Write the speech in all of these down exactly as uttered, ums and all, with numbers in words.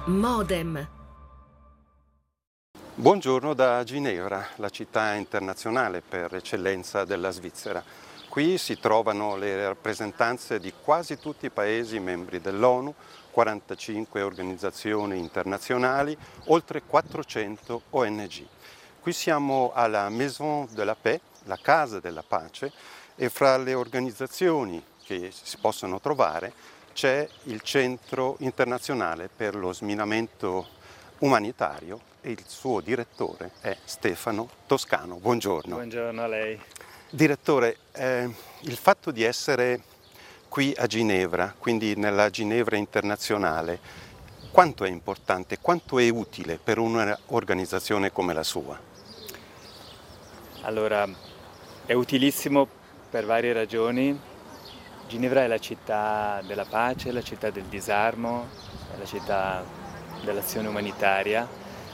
Modem. Buongiorno da Ginevra, la città internazionale per eccellenza della Svizzera. Qui si trovano le rappresentanze di quasi tutti i paesi membri dell'ONU, quarantacinque organizzazioni internazionali, oltre quattrocento O N G. Qui siamo alla Maison de la Paix, la Casa della Pace, e fra le organizzazioni che si possono trovare c'è il Centro internazionale per lo sminamento umanitario e il suo direttore è Stefano Toscano. Buongiorno. Buongiorno a lei. Direttore, eh, il fatto di essere qui a Ginevra, quindi nella Ginevra internazionale, quanto è importante, quanto è utile per un'organizzazione come la sua? Allora, è utilissimo per varie ragioni. Ginevra è la città della pace, la città del disarmo, è la città dell'azione umanitaria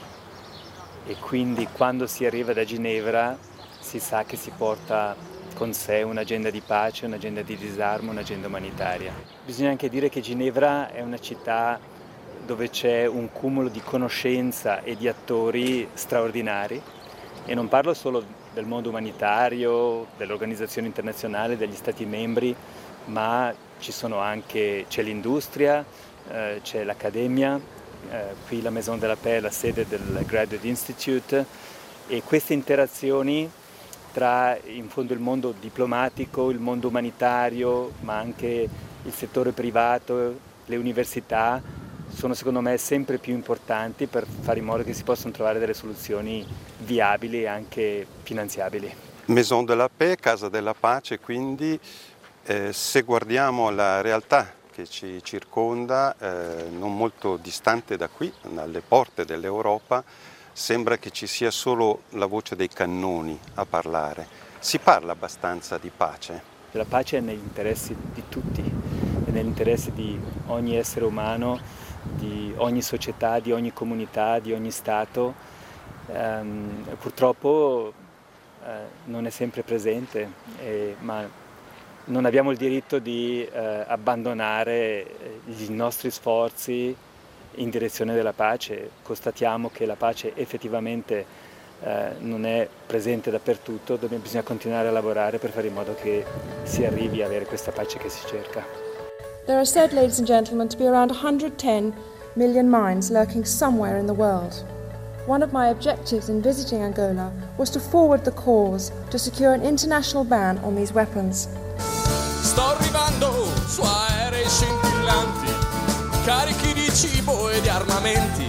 e quindi quando si arriva da Ginevra si sa che si porta con sé un'agenda di pace, un'agenda di disarmo, un'agenda umanitaria. Bisogna anche dire che Ginevra è una città dove c'è un cumulo di conoscenza e di attori straordinari e non parlo solo del mondo umanitario, dell'organizzazione internazionale, degli stati membri, ma ci sono anche, c'è l'industria, eh, c'è l'accademia, eh, qui la Maison de la Paix è la sede del Graduate Institute e queste interazioni tra in fondo il mondo diplomatico, il mondo umanitario, ma anche il settore privato, le università, sono secondo me sempre più importanti per fare in modo che si possano trovare delle soluzioni viabili e anche finanziabili. Maison de la Paix, Casa della Pace, quindi eh, se guardiamo la realtà che ci circonda, eh, non molto distante da qui, alle porte dell'Europa, sembra che ci sia solo la voce dei cannoni a parlare. Si parla abbastanza di pace? La pace è negli interessi di tutti, è nell'interesse di ogni essere umano, di ogni società, di ogni comunità, di ogni Stato. Um, purtroppo uh, non è sempre presente, eh, ma non abbiamo il diritto di uh, abbandonare i nostri sforzi in direzione della pace. Constatiamo che la pace effettivamente uh, non è presente dappertutto, dobbiamo, bisogna continuare a lavorare per fare in modo che si arrivi a avere questa pace che si cerca. There are said, ladies and gentlemen, to be around one hundred ten million minds lurking somewhere in the world. One of my objectives in visiting Angola was to forward the cause to secure an international ban on these weapons. Sto arrivando su aerei scintillanti, carichi di cibo e di armamenti.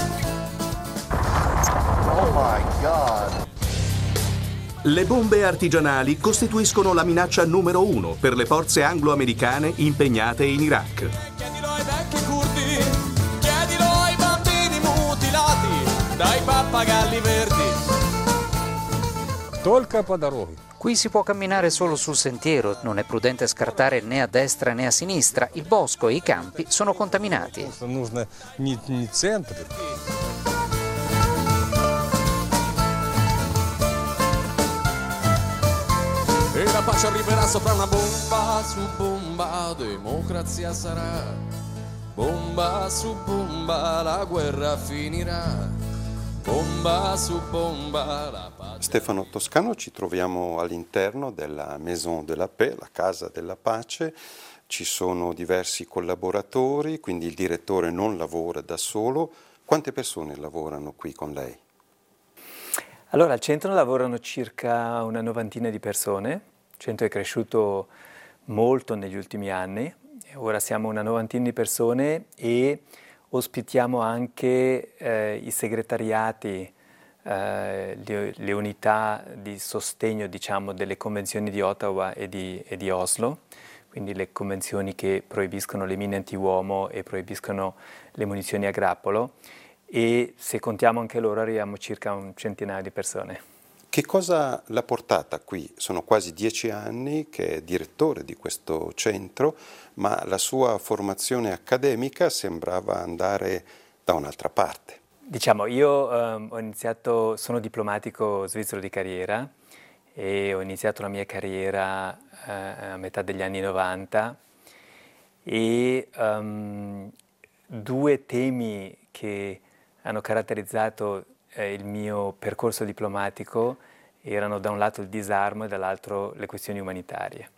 Oh my God! Le bombe artigianali costituiscono la minaccia numero uno per le forze anglo-americane impegnate in Iraq. Chiedilo ai vecchi curdi, chiedilo ai bambini mutilati dai pappagalli verdi. Только по дороге. Qui si può camminare solo sul sentiero, non è prudente scartare né a destra né a sinistra, il bosco e i campi sono contaminati. Нужно не, не центр. E la pace arriverà sopra una bomba su bomba, democrazia sarà. Bomba su bomba, la guerra finirà. Bomba su bomba, la pace. Stefano Toscano, ci troviamo all'interno della Maison de la Paix, la Casa della Pace. Ci sono diversi collaboratori, quindi il direttore non lavora da solo. Quante persone lavorano qui con lei? Allora, al centro lavorano circa una novantina di persone. Il centro è cresciuto molto negli ultimi anni. Ora siamo una novantina di persone e ospitiamo anche eh, i segretariati, eh, le, le unità di sostegno, diciamo, delle convenzioni di Ottawa e di, e di Oslo, quindi le convenzioni che proibiscono le mine antiuomo e proibiscono le munizioni a grappolo. E se contiamo anche loro arriviamo circa a un centinaio di persone. Che cosa l'ha portata qui? Sono quasi dieci anni che è direttore di questo centro, ma la sua formazione accademica sembrava andare da un'altra parte. Diciamo, io um, ho iniziato, sono diplomatico svizzero di carriera e ho iniziato la mia carriera uh, a metà degli anni novanta e um, due temi che hanno caratterizzato eh, il mio percorso diplomatico erano da un lato il disarmo e dall'altro le questioni umanitarie.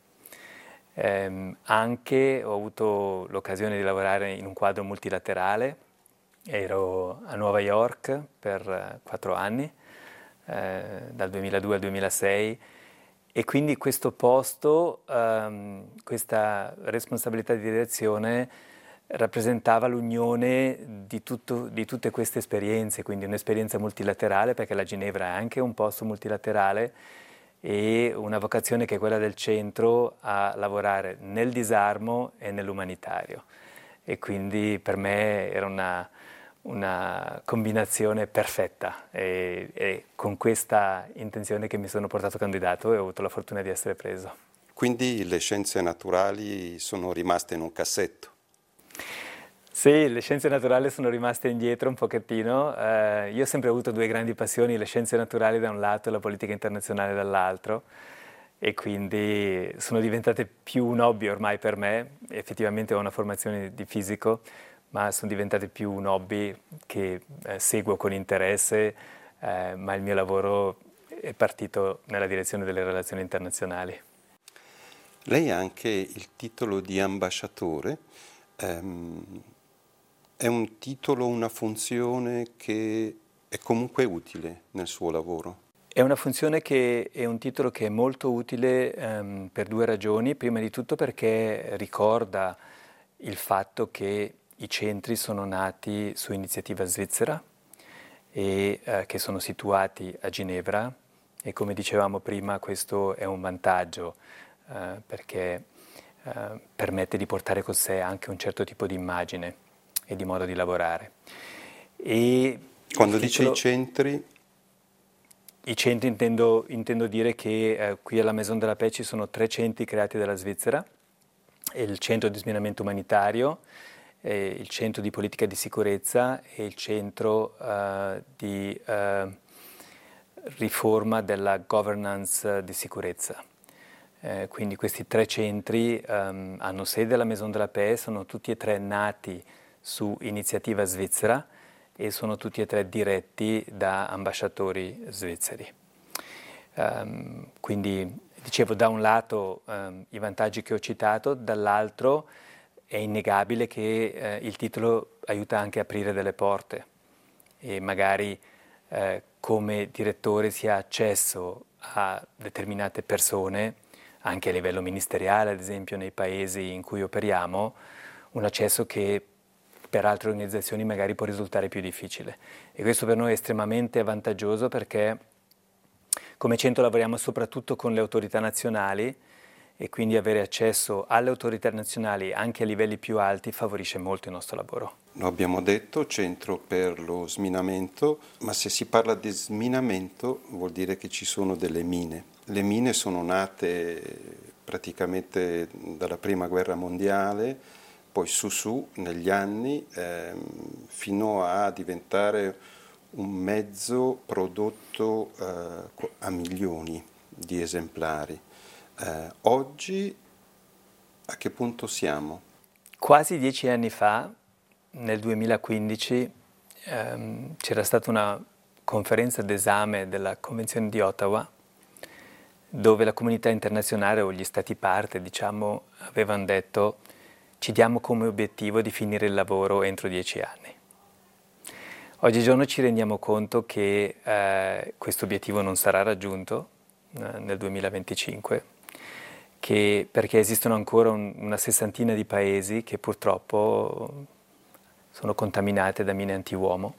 Eh, anche ho avuto l'occasione di lavorare in un quadro multilaterale, ero a Nuova York per eh, quattro anni, eh, dal duemiladue al duemilasei, e quindi questo posto, ehm, questa responsabilità di direzione rappresentava l'unione di, tutto, di tutte queste esperienze, quindi un'esperienza multilaterale, perché la Ginevra è anche un posto multilaterale, e una vocazione che è quella del centro a lavorare nel disarmo e nell'umanitario. E quindi per me era una, una combinazione perfetta, e, e con questa intenzione che mi sono portato candidato e ho avuto la fortuna di essere preso. Quindi le scienze naturali sono rimaste in un cassetto? Sì, le scienze naturali sono rimaste indietro un pochettino. Eh, io ho sempre avuto due grandi passioni, le scienze naturali da un lato e la politica internazionale dall'altro, e quindi sono diventate più un hobby ormai per me. Effettivamente ho una formazione di fisico, ma sono diventate più un hobby che eh, seguo con interesse, eh, ma il mio lavoro è partito nella direzione delle relazioni internazionali. Lei ha anche il titolo di ambasciatore. Um, È un titolo, una funzione che è comunque utile nel suo lavoro? È una funzione che è un titolo che è molto utile um, per due ragioni. Prima di tutto perché ricorda il fatto che i centri sono nati su iniziativa svizzera e uh, che sono situati a Ginevra, e come dicevamo prima questo è un vantaggio uh, perché uh, permette di portare con sé anche un certo tipo di immagine e di modo di lavorare. E quando titolo, dice i centri? I centri intendo, intendo dire che eh, qui alla Maison de la Paix ci sono tre centri creati dalla Svizzera: il centro di sminamento umanitario, eh, il centro di politica di sicurezza e il centro eh, di eh, riforma della governance di sicurezza. Eh, quindi questi tre centri um, hanno sede alla Maison de la Paix, sono tutti e tre nati su iniziativa svizzera e sono tutti e tre diretti da ambasciatori svizzeri. Um, quindi, dicevo, da un lato um, i vantaggi che ho citato, dall'altro è innegabile che eh, il titolo aiuta anche a aprire delle porte, e magari eh, come direttore si ha accesso a determinate persone, anche a livello ministeriale, ad esempio nei paesi in cui operiamo, un accesso che per altre organizzazioni magari può risultare più difficile. E questo per noi è estremamente vantaggioso, perché come centro lavoriamo soprattutto con le autorità nazionali, e quindi avere accesso alle autorità nazionali anche a livelli più alti favorisce molto il nostro lavoro. Lo abbiamo detto, centro per lo sminamento, ma se si parla di sminamento vuol dire che ci sono delle mine. Le mine sono nate praticamente dalla Prima Guerra Mondiale, poi su su negli anni, ehm, fino a diventare un mezzo prodotto eh, a milioni di esemplari. Eh, oggi a che punto siamo? Quasi dieci anni fa, nel duemilaquindici, ehm, c'era stata una conferenza d'esame della Convenzione di Ottawa, dove la comunità internazionale o gli stati parte, diciamo, avevano detto: ci diamo come obiettivo di finire il lavoro entro dieci anni. Oggigiorno ci rendiamo conto che eh, questo obiettivo non sarà raggiunto eh, nel duemilaventicinque, che, perché esistono ancora un, una sessantina di paesi che purtroppo sono contaminate da mine antiuomo,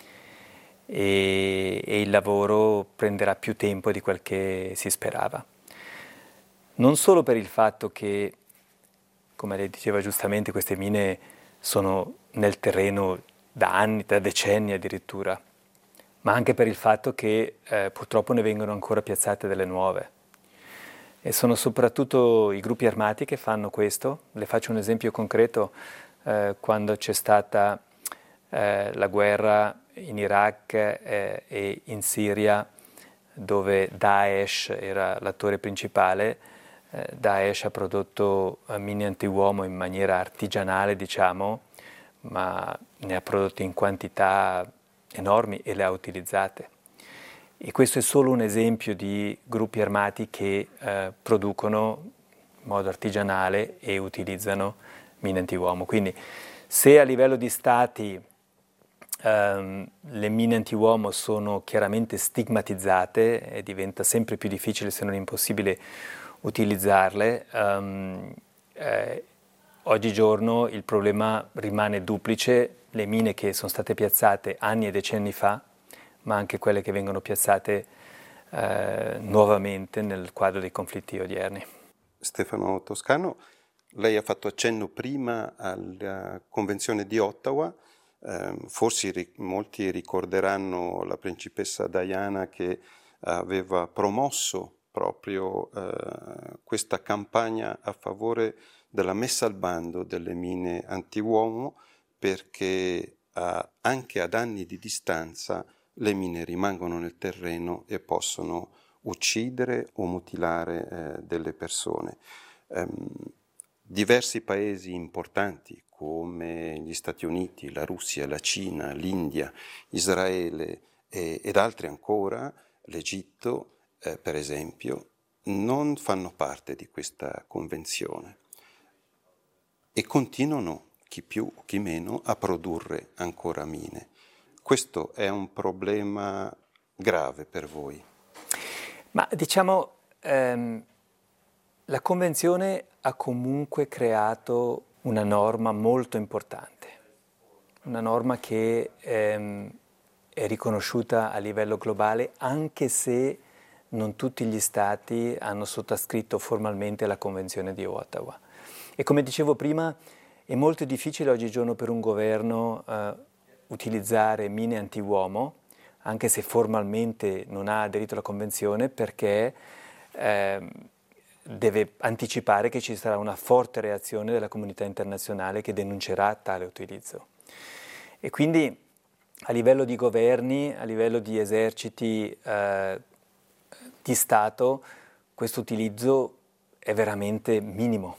e, e il lavoro prenderà più tempo di quel che si sperava. Non solo per il fatto che, come lei diceva giustamente, queste mine sono nel terreno da anni, da decenni addirittura, ma anche per il fatto che eh, purtroppo ne vengono ancora piazzate delle nuove. E sono soprattutto i gruppi armati che fanno questo. Le faccio un esempio concreto. Eh, quando c'è stata eh, la guerra in Iraq eh, e in Siria, dove Daesh era l'attore principale, Daesh ha prodotto mine antiuomo in maniera artigianale, diciamo, ma ne ha prodotte in quantità enormi e le ha utilizzate. E questo è solo un esempio di gruppi armati che eh, producono in modo artigianale e utilizzano mine antiuomo. Quindi se a livello di stati ehm, le mine antiuomo sono chiaramente stigmatizzate e diventa sempre più difficile, se non impossibile, utilizzarle, ehm, eh, oggigiorno il problema rimane duplice: le mine che sono state piazzate anni e decenni fa, ma anche quelle che vengono piazzate eh, nuovamente nel quadro dei conflitti odierni. Stefano Toscano, lei ha fatto accenno prima alla Convenzione di Ottawa, eh, forse ri- molti ricorderanno la principessa Diana che aveva promosso proprio eh, questa campagna a favore della messa al bando delle mine antiuomo, perché eh, anche ad anni di distanza le mine rimangono nel terreno e possono uccidere o mutilare eh, delle persone. Um, diversi paesi importanti come gli Stati Uniti, la Russia, la Cina, l'India, Israele e, ed altri ancora, l'Egitto eh, per esempio, non fanno parte di questa convenzione e continuano, chi più o chi meno, a produrre ancora mine. Questo è un problema grave per voi? Ma diciamo, ehm, la Convenzione ha comunque creato una norma molto importante, una norma che ehm, è riconosciuta a livello globale, anche se non tutti gli Stati hanno sottoscritto formalmente la Convenzione di Ottawa. E come dicevo prima, è molto difficile oggigiorno per un governo eh, utilizzare mine antiuomo, anche se formalmente non ha aderito alla Convenzione, perché eh, deve anticipare che ci sarà una forte reazione della comunità internazionale che denuncerà tale utilizzo. E quindi a livello di governi, a livello di eserciti eh, di Stato, questo utilizzo è veramente minimo,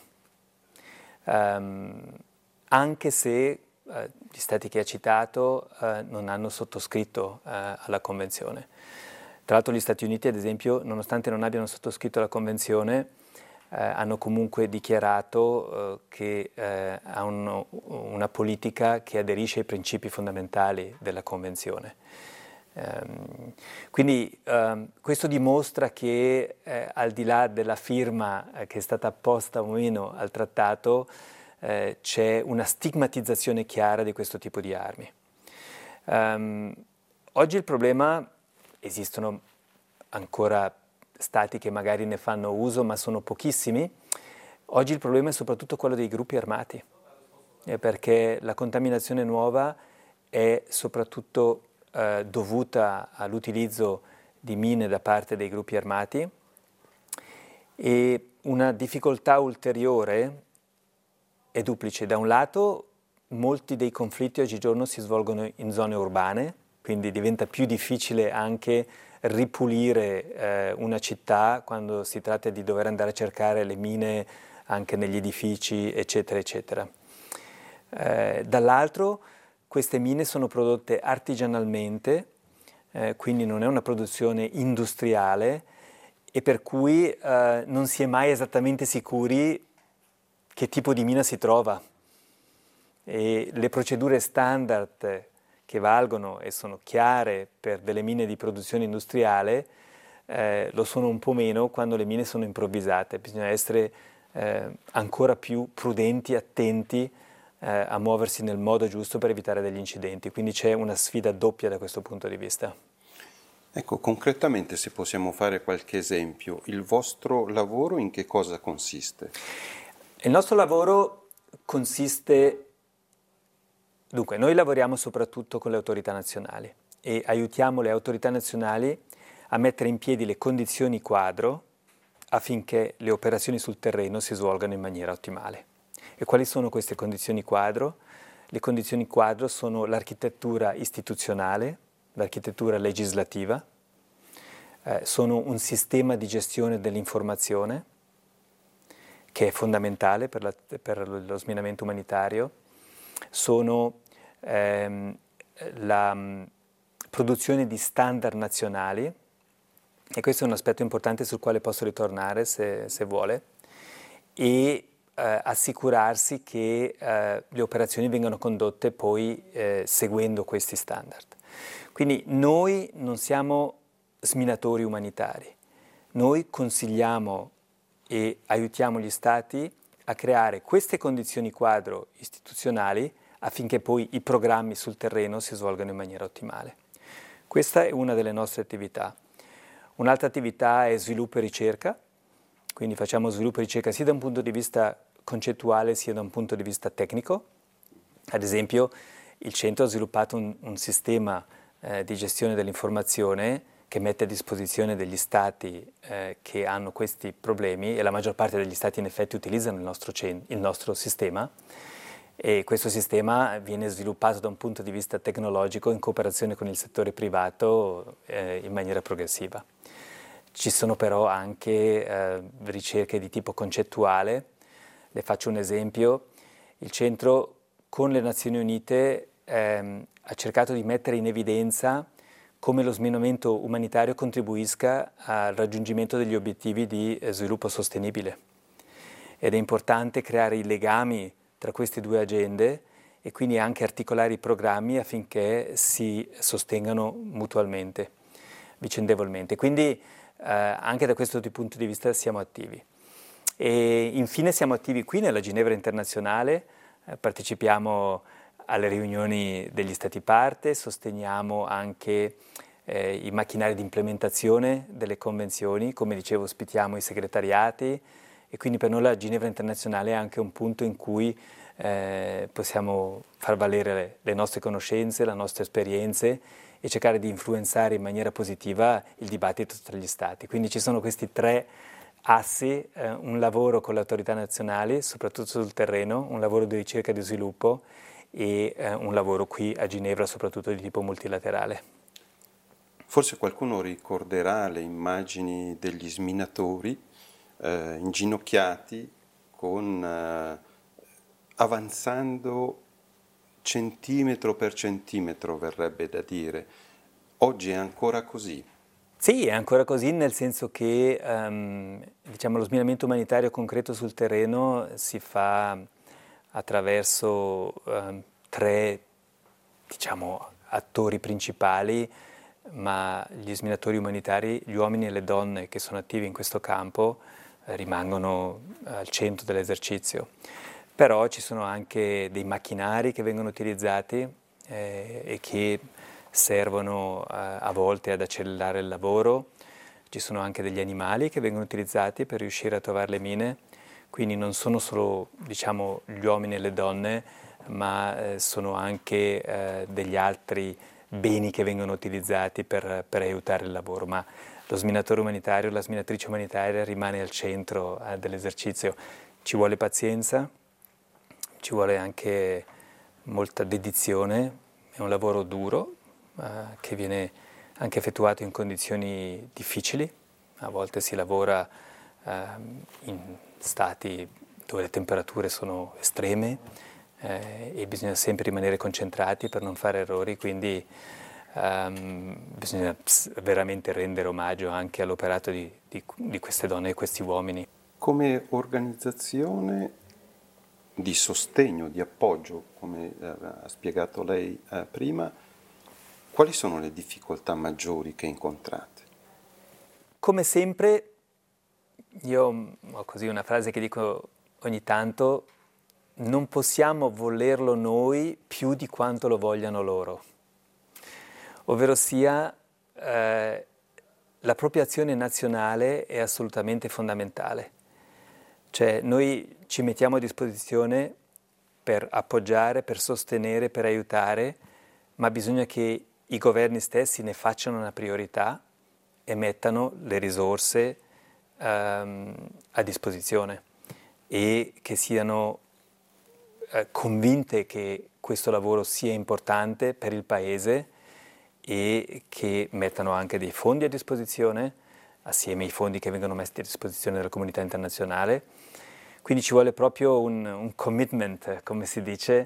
um, anche se Uh, gli stati che ha citato uh, non hanno sottoscritto uh, alla Convenzione. Tra l'altro gli Stati Uniti, ad esempio, nonostante non abbiano sottoscritto la Convenzione, uh, hanno comunque dichiarato uh, che uh, ha un, una politica che aderisce ai principi fondamentali della Convenzione. Um, quindi um, questo dimostra che uh, al di là della firma uh, che è stata apposta o meno al trattato, Eh, c'è una stigmatizzazione chiara di questo tipo di armi. Um, oggi il problema, esistono ancora stati che magari ne fanno uso, ma sono pochissimi. Oggi il problema è soprattutto quello dei gruppi armati, eh, perché la contaminazione nuova è soprattutto eh, dovuta all'utilizzo di mine da parte dei gruppi armati, e una difficoltà ulteriore è duplice. Da un lato, molti dei conflitti oggigiorno si svolgono in zone urbane, quindi diventa più difficile anche ripulire eh, una città quando si tratta di dover andare a cercare le mine anche negli edifici, eccetera, eccetera. Eh, dall'altro, queste mine sono prodotte artigianalmente, eh, quindi non è una produzione industriale, e per cui eh, non si è mai esattamente sicuri che tipo di mina si trova, e le procedure standard che valgono e sono chiare per delle mine di produzione industriale eh, lo sono un po' meno quando le mine sono improvvisate. Bisogna essere eh, ancora più prudenti, attenti eh, a muoversi nel modo giusto per evitare degli incidenti, quindi c'è una sfida doppia da questo punto di vista. Ecco, concretamente, se possiamo fare qualche esempio, il vostro lavoro in che cosa consiste? Il nostro lavoro consiste, dunque, noi lavoriamo soprattutto con le autorità nazionali e aiutiamo le autorità nazionali a mettere in piedi le condizioni quadro affinché le operazioni sul terreno si svolgano in maniera ottimale. E quali sono queste condizioni quadro? Le condizioni quadro sono l'architettura istituzionale, l'architettura legislativa, eh, sono un sistema di gestione dell'informazione che è fondamentale per, la, per lo sminamento umanitario, sono ehm, la mh, produzione di standard nazionali, e questo è un aspetto importante sul quale posso ritornare se, se vuole, e eh, assicurarsi che eh, le operazioni vengano condotte poi eh, seguendo questi standard. Quindi noi non siamo sminatori umanitari, noi consigliamo e aiutiamo gli Stati a creare queste condizioni quadro istituzionali affinché poi i programmi sul terreno si svolgano in maniera ottimale. Questa è una delle nostre attività. Un'altra attività è sviluppo e ricerca, quindi facciamo sviluppo e ricerca sia da un punto di vista concettuale sia da un punto di vista tecnico. Ad esempio, il centro ha sviluppato un, un sistema eh, di gestione dell'informazione che mette a disposizione degli stati eh, che hanno questi problemi, e la maggior parte degli stati in effetti utilizzano il nostro, il nostro sistema, e questo sistema viene sviluppato da un punto di vista tecnologico in cooperazione con il settore privato eh, in maniera progressiva. Ci sono però anche eh, ricerche di tipo concettuale. Le faccio un esempio. Il centro con le Nazioni Unite ehm, ha cercato di mettere in evidenza come lo sminamento umanitario contribuisca al raggiungimento degli obiettivi di eh, sviluppo sostenibile. Ed è importante creare i legami tra queste due agende e quindi anche articolare i programmi affinché si sostengano mutualmente, vicendevolmente. Quindi eh, anche da questo punto di vista siamo attivi. E infine siamo attivi qui nella Ginevra Internazionale, eh, partecipiamo alle riunioni degli Stati parte, sosteniamo anche eh, i macchinari di implementazione delle convenzioni, come dicevo ospitiamo i segretariati, e quindi per noi la Ginevra Internazionale è anche un punto in cui eh, possiamo far valere le, le nostre conoscenze, le nostre esperienze e cercare di influenzare in maniera positiva il dibattito tra gli Stati. Quindi ci sono questi tre assi, eh, un lavoro con le autorità nazionali, soprattutto sul terreno, un lavoro di ricerca e di sviluppo e eh, un lavoro qui a Ginevra, soprattutto di tipo multilaterale. Forse qualcuno ricorderà le immagini degli sminatori eh, inginocchiati con, eh, avanzando centimetro per centimetro, verrebbe da dire. Oggi è ancora così? Sì, è ancora così, nel senso che um, diciamo, lo sminamento umanitario concreto sul terreno si fa attraverso um, tre diciamo, attori principali, ma gli sminatori umanitari, gli uomini e le donne che sono attivi in questo campo, eh, rimangono al centro dell'esercizio. Però ci sono anche dei macchinari che vengono utilizzati eh, e che servono eh, a volte ad accelerare il lavoro. Ci sono anche degli animali che vengono utilizzati per riuscire a trovare le mine, quindi non sono solo diciamo, gli uomini e le donne, ma eh, sono anche eh, degli altri beni che vengono utilizzati per, per aiutare il lavoro. Ma lo sminatore umanitario, la sminatrice umanitaria rimane al centro eh, dell'esercizio. Ci vuole pazienza, ci vuole anche molta dedizione, è un lavoro duro, Uh, che viene anche effettuato in condizioni difficili. A volte si lavora uh, in stati dove le temperature sono estreme eh, e bisogna sempre rimanere concentrati per non fare errori, quindi um, bisogna veramente rendere omaggio anche all'operato di, di, di queste donne e questi uomini. Come organizzazione di sostegno, di appoggio, come eh, ha spiegato lei eh, prima, quali sono le difficoltà maggiori che incontrate? Come sempre, io ho così una frase che dico ogni tanto, non possiamo volerlo noi più di quanto lo vogliano loro. Ovvero sia, eh, la propria azione nazionale è assolutamente fondamentale. Cioè noi ci mettiamo a disposizione per appoggiare, per sostenere, per aiutare, ma bisogna che i governi stessi ne facciano una priorità e mettano le risorse um, a disposizione e che siano uh, convinte che questo lavoro sia importante per il Paese e che mettano anche dei fondi a disposizione, assieme ai fondi che vengono messi a disposizione dalla comunità internazionale. Quindi ci vuole proprio un, un commitment, come si dice,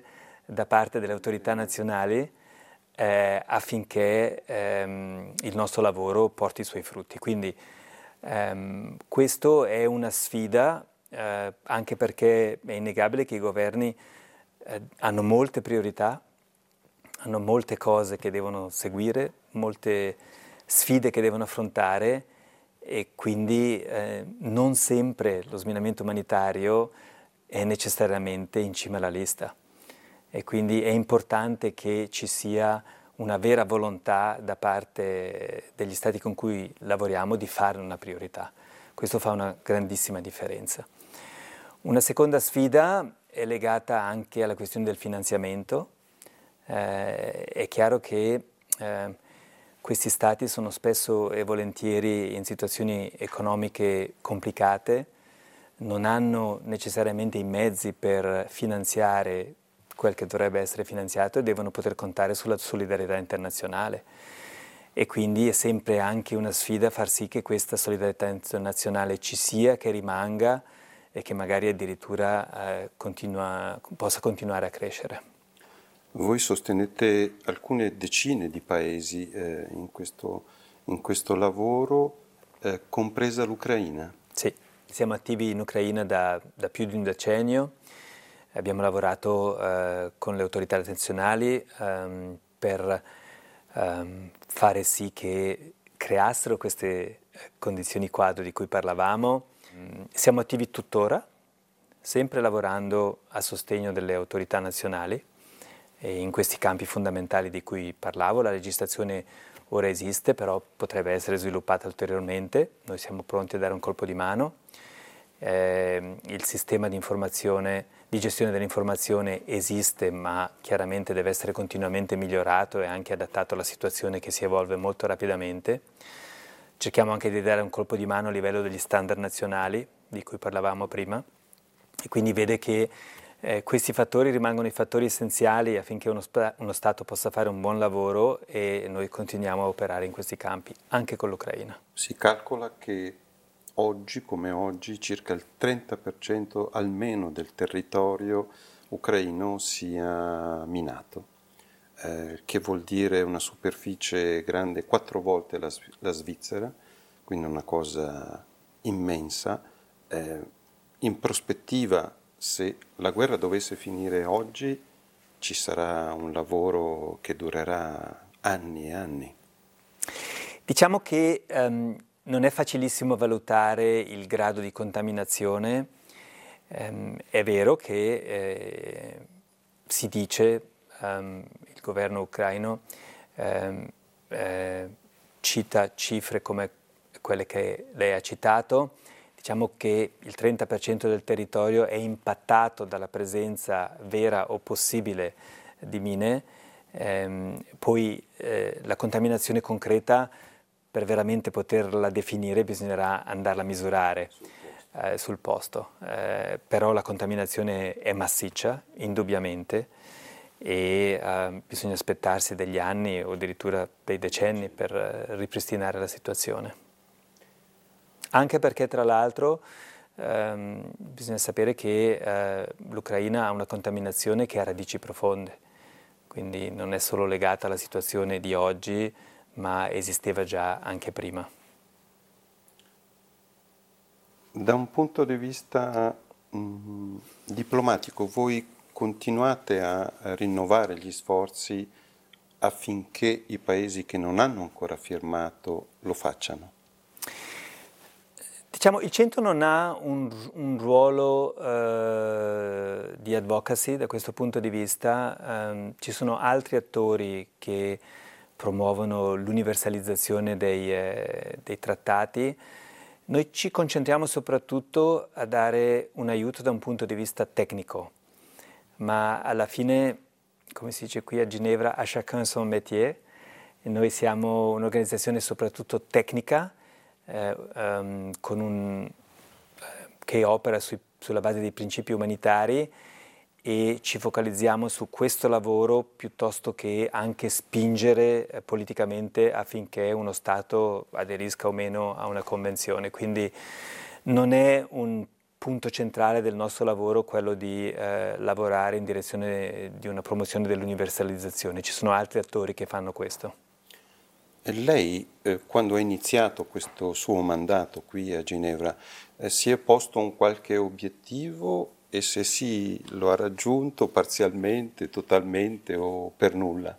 da parte delle autorità nazionali eh, affinché ehm, il nostro lavoro porti i suoi frutti. Quindi ehm, questo è una sfida, eh, anche perché è innegabile che i governi eh, hanno molte priorità, hanno molte cose che devono seguire, molte sfide che devono affrontare, e quindi eh, non sempre lo sminamento umanitario è necessariamente in cima alla lista, e quindi è importante che ci sia una vera volontà da parte degli stati con cui lavoriamo di farne una priorità. Questo fa una grandissima differenza. Una seconda sfida è legata anche alla questione del finanziamento. Eh, è chiaro che eh, questi stati sono spesso e volentieri in situazioni economiche complicate, non hanno necessariamente i mezzi per finanziare quel che dovrebbe essere finanziato e devono poter contare sulla solidarietà internazionale. E quindi è sempre anche una sfida far sì che questa solidarietà internazionale ci sia, che rimanga e che magari addirittura eh, continua, possa continuare a crescere. Voi sostenete alcune decine di paesi eh, in, questo, in questo lavoro, eh, compresa l'Ucraina. Sì, siamo attivi in Ucraina da, da più di un decennio. Abbiamo lavorato eh, con le autorità nazionali ehm, per ehm, fare sì che creassero queste condizioni quadro di cui parlavamo. Mm, siamo attivi tuttora, sempre lavorando a sostegno delle autorità nazionali e in questi campi fondamentali di cui parlavo. La legislazione ora esiste, però potrebbe essere sviluppata ulteriormente. Noi siamo pronti a dare un colpo di mano. Eh, il sistema di informazione, di gestione dell'informazione esiste, ma chiaramente deve essere continuamente migliorato e anche adattato alla situazione che si evolve molto rapidamente. Cerchiamo anche di dare un colpo di mano a livello degli standard nazionali di cui parlavamo prima, e quindi vede che eh, questi fattori rimangono i fattori essenziali affinché uno, sp- uno Stato possa fare un buon lavoro, e noi continuiamo a operare in questi campi, anche con l'Ucraina. Si calcola che oggi come oggi circa il trenta per cento almeno del territorio ucraino sia minato, eh, che vuol dire una superficie grande quattro volte la, la Svizzera, quindi una cosa immensa. Eh, in prospettiva, se la guerra dovesse finire oggi, ci sarà un lavoro che durerà anni e anni. Diciamo che um, non è facilissimo valutare il grado di contaminazione. Um, è vero che eh, si dice, um, il governo ucraino um, eh, cita cifre come quelle che lei ha citato. Diciamo che il trenta per cento del territorio è impattato dalla presenza vera o possibile di mine. Um, poi eh, la contaminazione concreta, per veramente poterla definire, bisognerà andarla a misurare eh, sul posto. Eh, però la contaminazione è massiccia, indubbiamente, e eh, bisogna aspettarsi degli anni o addirittura dei decenni per eh, ripristinare la situazione. Anche perché, tra l'altro, ehm, bisogna sapere che eh, l'Ucraina ha una contaminazione che ha radici profonde, quindi non è solo legata alla situazione di oggi, ma esisteva già anche prima. Da un punto di vista mh, diplomatico, voi continuate a, a rinnovare gli sforzi affinché i paesi che non hanno ancora firmato lo facciano? Diciamo, il centro non ha un, un ruolo eh, di advocacy da questo punto di vista. Um, ci sono altri attori che promuovono l'universalizzazione dei, eh, dei trattati. Noi ci concentriamo soprattutto a dare un aiuto da un punto di vista tecnico, ma alla fine, come si dice qui a Ginevra, à chacun son métier, e noi siamo un'organizzazione soprattutto tecnica, eh, um, con un, eh, che opera sui, sulla base dei principi umanitari, e ci focalizziamo su questo lavoro piuttosto che anche spingere eh, politicamente affinché uno Stato aderisca o meno a una convenzione. Quindi non è un punto centrale del nostro lavoro quello di eh, lavorare in direzione di una promozione dell'universalizzazione. Ci sono altri attori che fanno questo. E lei, eh, quando ha iniziato questo suo mandato qui a Ginevra, eh, si è posto un qualche obiettivo e se sì, lo ha raggiunto parzialmente, totalmente o per nulla?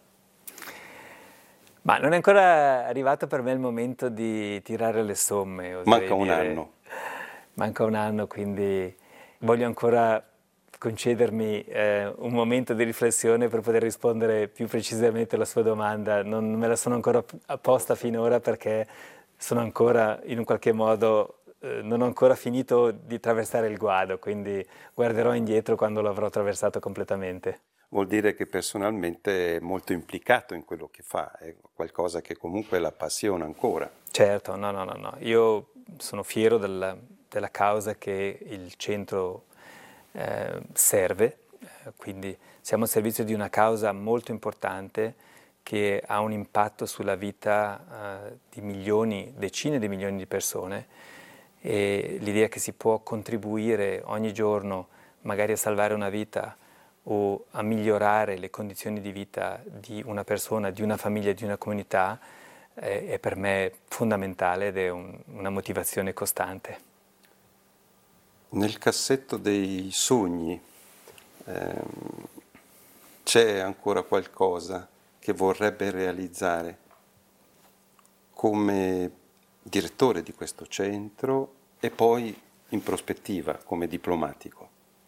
Ma non è ancora arrivato per me il momento di tirare le somme. Manca un dire. anno. Manca un anno, quindi voglio ancora concedermi eh, un momento di riflessione per poter rispondere più precisamente alla sua domanda. Non me la sono ancora posta finora perché sono ancora in un qualche modo, eh, non ho ancora finito di attraversare il guado, quindi guarderò indietro quando l'avrò attraversato completamente. Vuol dire che personalmente è molto implicato in quello che fa, è qualcosa che comunque la appassiona ancora. Certo, no, no, no, no. Io sono fiero della, della causa che il centro eh, serve, eh, quindi siamo al servizio di una causa molto importante che ha un impatto sulla vita eh, di milioni, decine di milioni di persone e l'idea che si può contribuire ogni giorno magari a salvare una vita o a migliorare le condizioni di vita di una persona, di una famiglia, di una comunità, eh, è per me fondamentale ed è un, una motivazione costante. Nel cassetto dei sogni ehm, c'è ancora qualcosa che vorrebbe realizzare come direttore di questo centro e poi in prospettiva come diplomatico?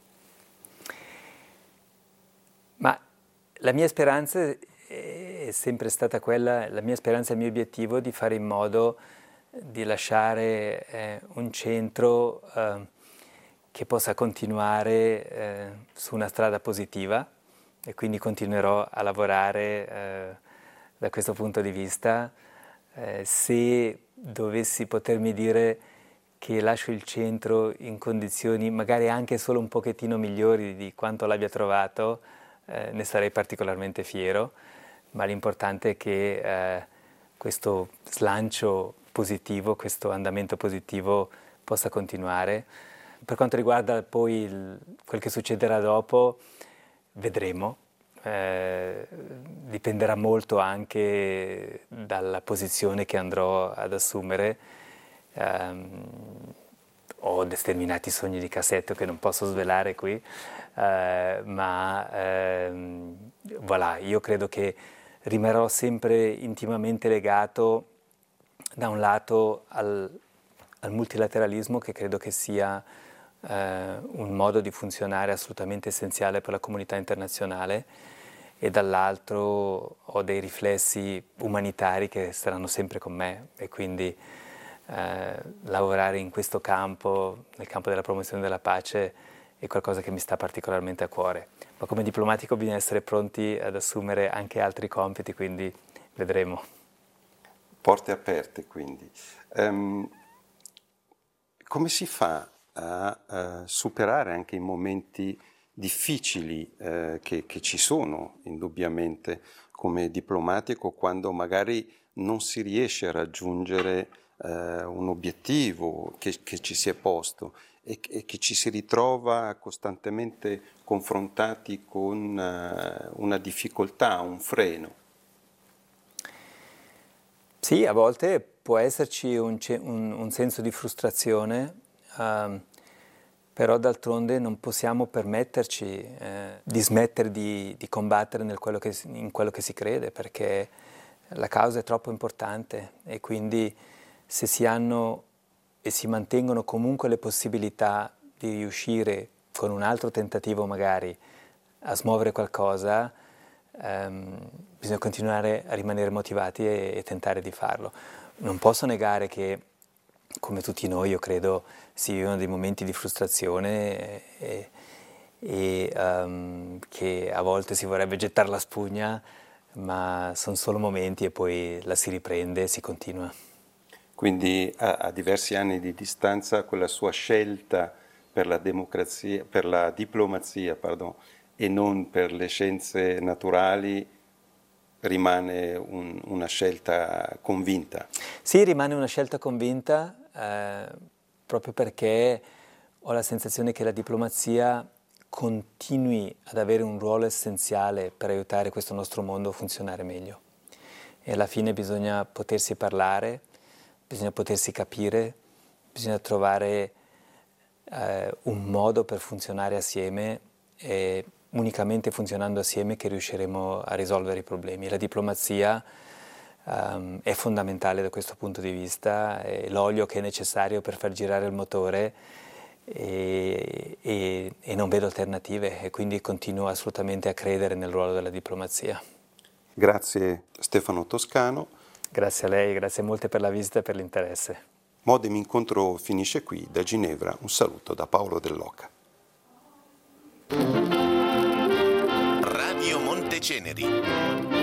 Ma la mia speranza è sempre stata quella, la mia speranza e il mio obiettivo di fare in modo di lasciare eh, un centro eh, che possa continuare eh, su una strada positiva e quindi continuerò a lavorare eh, da questo punto di vista. Eh, se dovessi potermi dire che lascio il centro in condizioni magari anche solo un pochettino migliori di quanto l'abbia trovato, Eh, ne sarei particolarmente fiero, ma l'importante è che eh, questo slancio positivo, questo andamento positivo possa continuare. Per quanto riguarda poi il, quel che succederà dopo, vedremo. Eh, dipenderà molto anche dalla posizione che andrò ad assumere. Um, ho determinati sogni di cassetto che non posso svelare qui, eh, ma ehm, voilà, io credo che rimarrò sempre intimamente legato da un lato al, al multilateralismo, che credo che sia eh, un modo di funzionare assolutamente essenziale per la comunità internazionale, e dall'altro ho dei riflessi umanitari che saranno sempre con me e quindi Eh, lavorare in questo campo, nel campo della promozione della pace, è qualcosa che mi sta particolarmente a cuore. Ma come diplomatico bisogna essere pronti ad assumere anche altri compiti, quindi vedremo. Porte aperte, quindi. Um, come si fa a, a superare anche i momenti difficili eh, che, che ci sono, indubbiamente, come diplomatico, quando magari non si riesce a raggiungere Uh, un obiettivo che, che ci si è posto e, e che ci si ritrova costantemente confrontati con uh, una difficoltà, un freno? Sì, a volte può esserci un, un, un senso di frustrazione, uh, però d'altronde non possiamo permetterci eh, di smettere di, di combattere nel quello che, in quello che si crede, perché la causa è troppo importante e quindi se si hanno e si mantengono comunque le possibilità di riuscire con un altro tentativo magari a smuovere qualcosa, ehm, bisogna continuare a rimanere motivati e, e tentare di farlo. Non posso negare che, come tutti noi, io credo, si vivono dei momenti di frustrazione e, e um, che a volte si vorrebbe gettare la spugna, ma sono solo momenti e poi la si riprende e si continua. Quindi a, a diversi anni di distanza quella sua scelta per la democrazia, per la diplomazia, pardon, e non per le scienze naturali rimane un, una scelta convinta? Sì, rimane una scelta convinta eh, proprio perché ho la sensazione che la diplomazia continui ad avere un ruolo essenziale per aiutare questo nostro mondo a funzionare meglio. E alla fine bisogna potersi parlare, bisogna potersi capire, bisogna trovare eh, un modo per funzionare assieme e unicamente funzionando assieme che riusciremo a risolvere i problemi. La diplomazia um, è fondamentale da questo punto di vista, è l'olio che è necessario per far girare il motore e, e, e non vedo alternative e quindi continuo assolutamente a credere nel ruolo della diplomazia. Grazie Stefano Toscano. Grazie a lei, grazie molte per la visita e per l'interesse. Modem Incontro finisce qui. Da Ginevra un saluto da Paolo Dell'Oca. Radio Monteceneri.